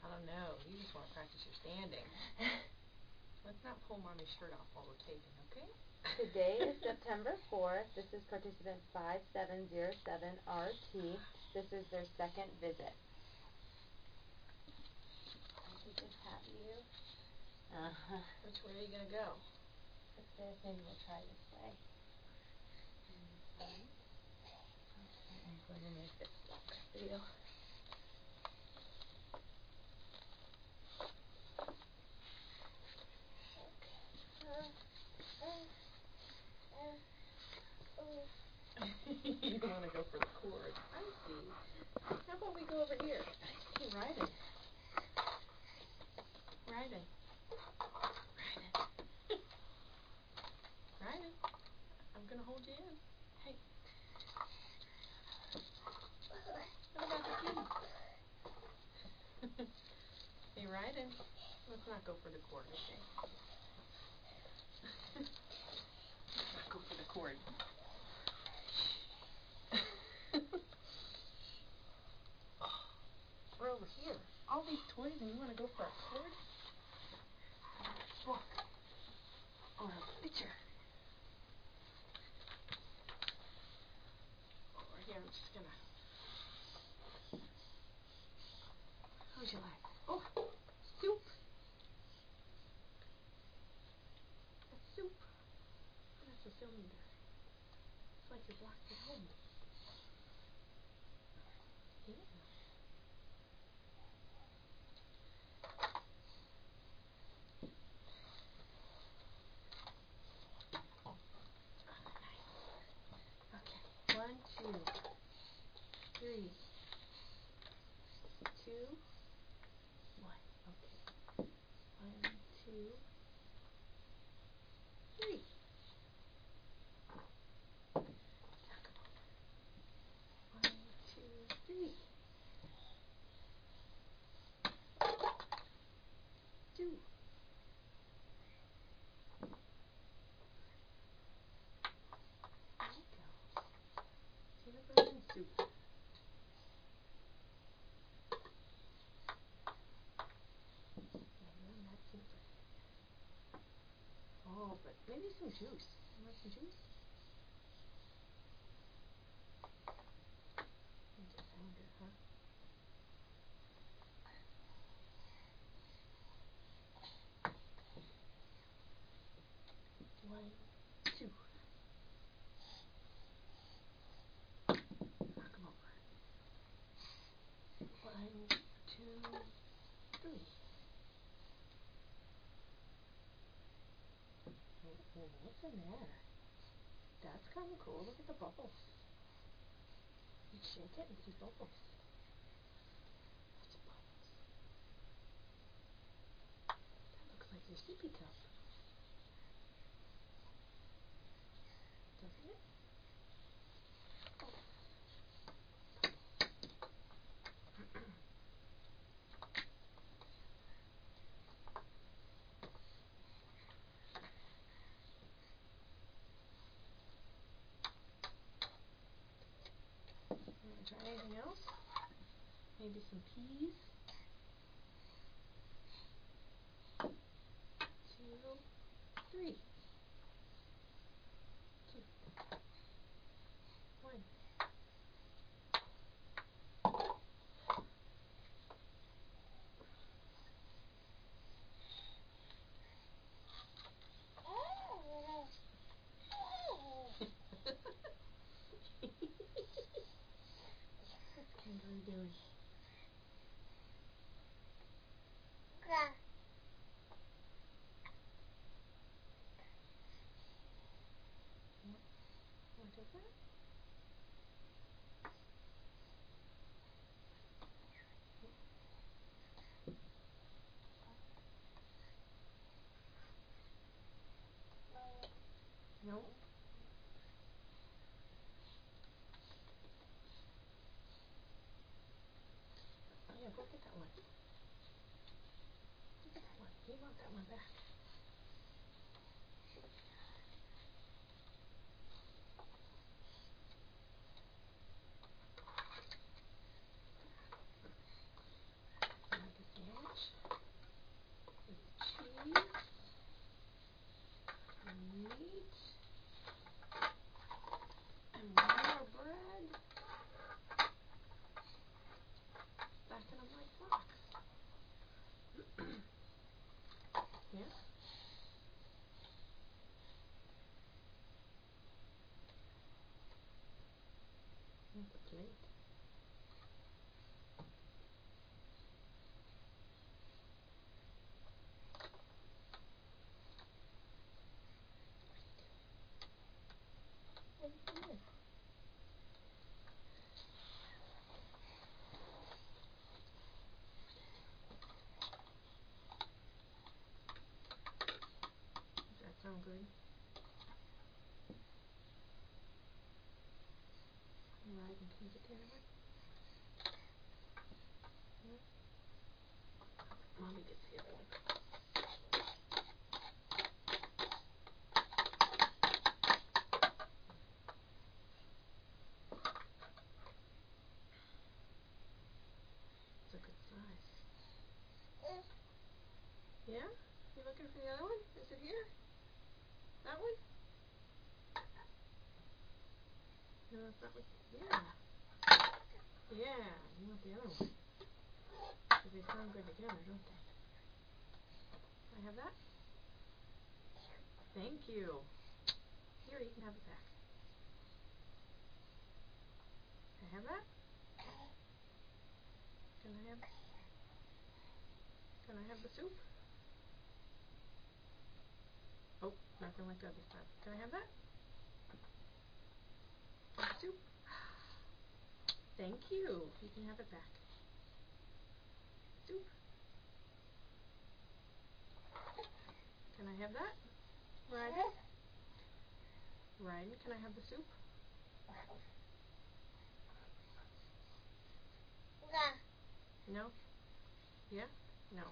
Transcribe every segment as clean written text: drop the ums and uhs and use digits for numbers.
I don't know. You just want to practice your standing. Let's not pull Mommy's shirt off while we're taping, okay? Today is September 4th. This is participant 5707RT. This is their second visit. We just have you. Which way are you going to go? Upstairs. Maybe we'll try this way. Okay, I'm going to make this longer for you. You want to go for the cord. I see. How about we go over here? Hey, Ryden. Ryden. Ryden. I'm going to hold you in. Hey. What about the kitty? Hey, Ryden. Let's not go for the cord, okay? Let's not go for the cord. We're over here. All these toys and you want to go for a cord? Book. Or a picture. Over here, I'm just gonna... How's your leg? Oh! Soup! That's soup. That's a cylinder. It's like you're blocked at home. Yeah. Okay, 1, 2, 3, 2, 1. Okay. 1, 2, 3. Talk about 1, 2, 3. 2. There you go. Peanut butter and soup. Oh, but maybe some juice. You want some juice? It's a sounder, huh? 1, 2. Knock 'em over. 1, 2, 3. Oh, what's in there? That's kind of cool. Look at the bubbles. You shake it and see bubbles. What's bubbles? That looks like your sippy cup. Doesn't it? You want to try anything else? Maybe some peas? 2, 3. 2. 1. What's Kangaroo doing? Want to open it? No? Oh yeah, go get that one. Look at that one. You want that one back. Like a sandwich? the plate. What are you doing? Does that sound good? Right, and can you get the other one? Yeah. Mommy gets the other one. It's a good size. Yeah? You looking for the other one? Is it here? That one? No, it's not what. Yeah. Yeah, you want the other one. Because they sound good together, don't they? Can I have that? Thank you. Here, you can have it back. Can I have that? Can I have? Can I have the soup? Oh, nothing like that this time. Can I have that? Have the soup? Thank you. You can have it back. Soup. Can I have that? Ryden? Ryden, can I have the soup? No? Yeah? No.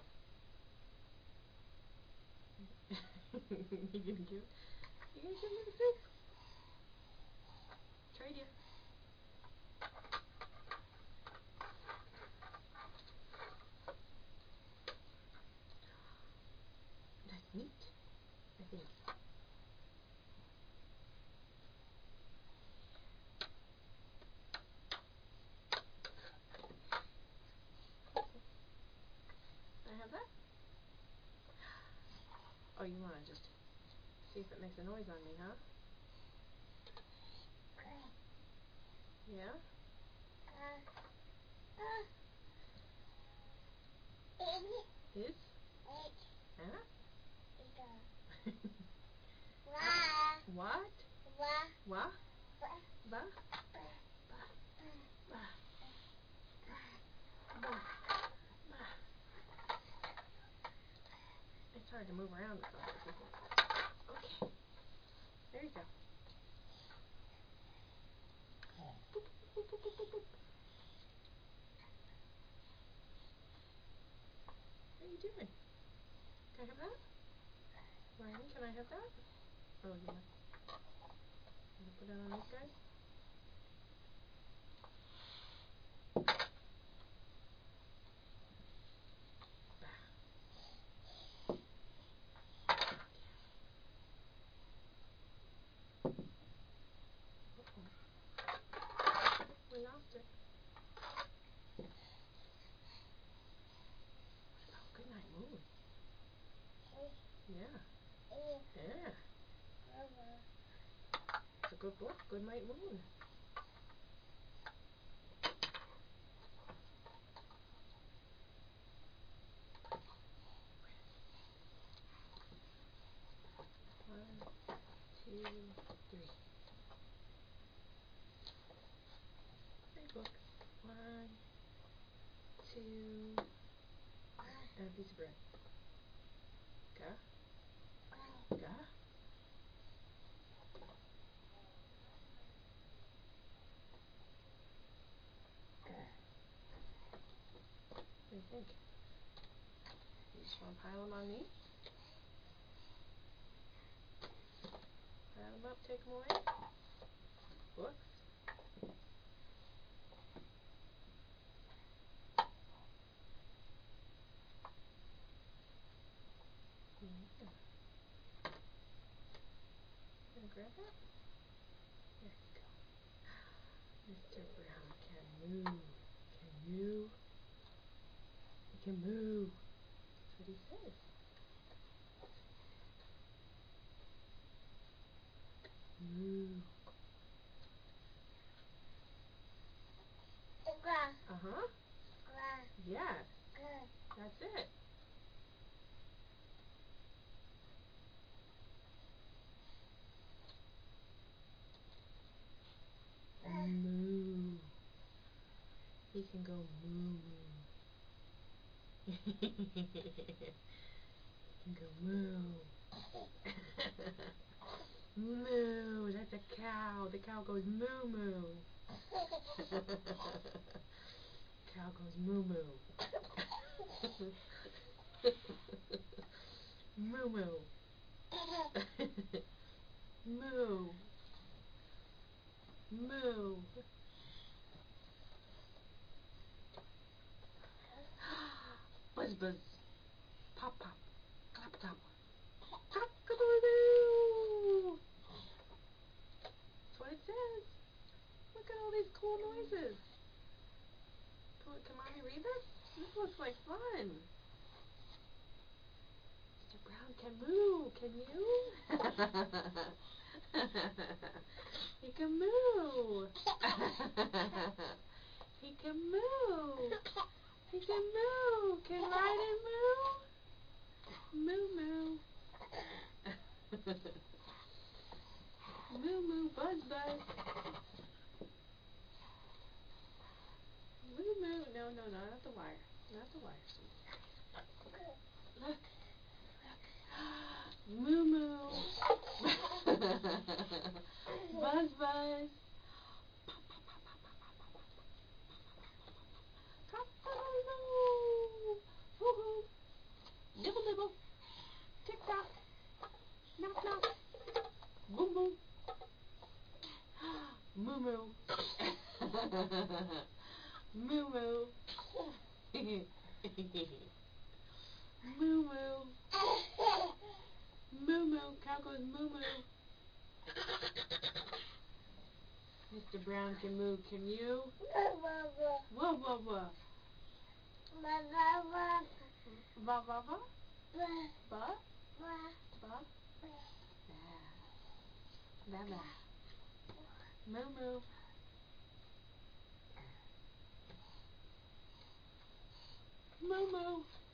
You gonna give? You gonna give me the soup? Trade you. That's neat. I think. Can I have that? Oh, you wanna just see if it makes a noise on me, huh? Yeah? Is? Huh? What? What? Ba? Ba. Ba. Ba. Ba. It's hard to move around with all this, isn't it? Okay. There you go. Boop, boop, boop, boop, boop, boop. What are you doing? Can I have that? Ryan, can I have that? Oh, yeah. Can I put it on these guys? We lost it. Oh, good night, moon. Yeah. Yeah. It's a good book. Good night, moon. One, two, three. Three books. One, two, and a piece of bread. Ga? Ga? What do you think? You just want to pile them on me? Pile them up, take them away? Books? Yeah. Gonna grab that? There you go. Mr. Brown can move. Can you? He can move. That's what he says. Moo. That's it. Moo. He can go moo moo. He can go moo. Moo. That's a cow. The cow goes moo moo. Cow goes moo moo. Moo moo. Moo. Moo. Buzz buzz. Pop pop. Clap clap. Cock-a-doodle-doo. That's what it says. Look at all these cool noises. Can Mommy read this? This looks like fun. Mr. Brown can moo. Can you? He can moo. He can moo. He can moo. Can Ryden moo? Moo moo. Moo moo. Buzz buzz. Moo moo. No, no, no, not the wire. Not the wire, sweetie. Look. Look. Moo moo. Buzz buzz. Cock-a-doodle-doo. Hoo-hoo. Nibble nibble. Tick tock. Knock knock. Boom boom. Moo moo. Moo moo. Moo moo. Moo moo. Cow goes moo moo. Mr. Brown can moo. Can you? Whoa whoa whoa. Va va va. Ba. Ba. Ba. Ba ba. Moo moo. Moo moo.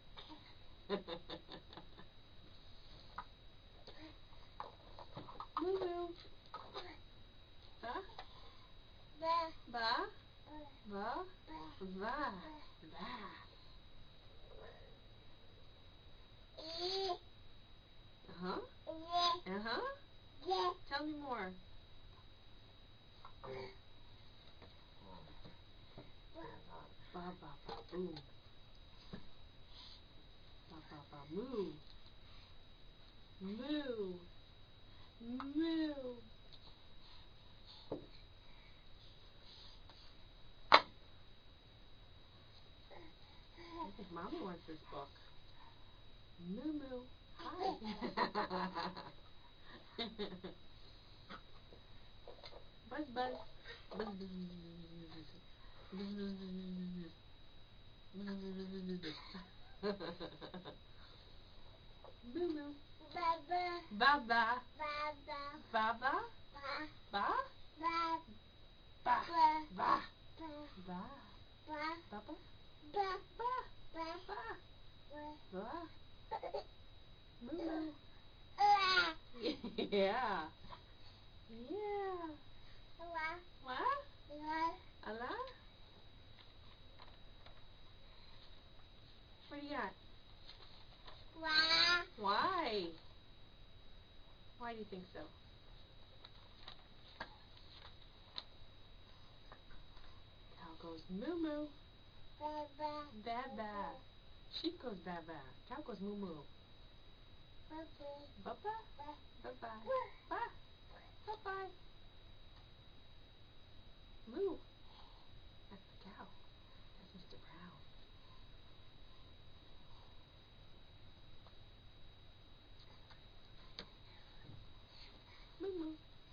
Moo moo. Ba. Ba. Ba. Va. Va. Uh-huh. Uh-huh. Tell me more. Ba ba ba boo. Ba ba ba moo. Moo. Moo. I think Mommy wants this book. Moo moo. Hi. Buzz buzz. Buzz buzz buzz buzz buzz. Moo moo. Ba ba. Ba ba. Ba. Ba. Ba. Ba. Papa. Ba. Ba. Ba. Moo moo. Yeah. Yeah. What? Allah? What do you got? Why? Why do you think so? Cow goes moo moo. Ba ba. Sheep goes ba ba. Cow goes moo moo. Ba ba. Ba ba. Ba. Ba ba. Moo. That's the cow. That's Mr. Brown. Moo moo.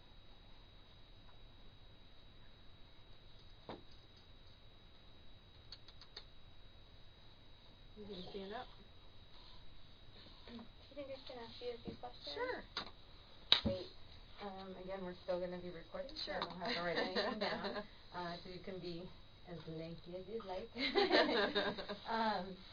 You gonna stand up? Do you think I can ask you a few questions? Sure. Great. Again, we're still going to be recording, so I don't have to write anything down. So you can be as lengthy as you'd like.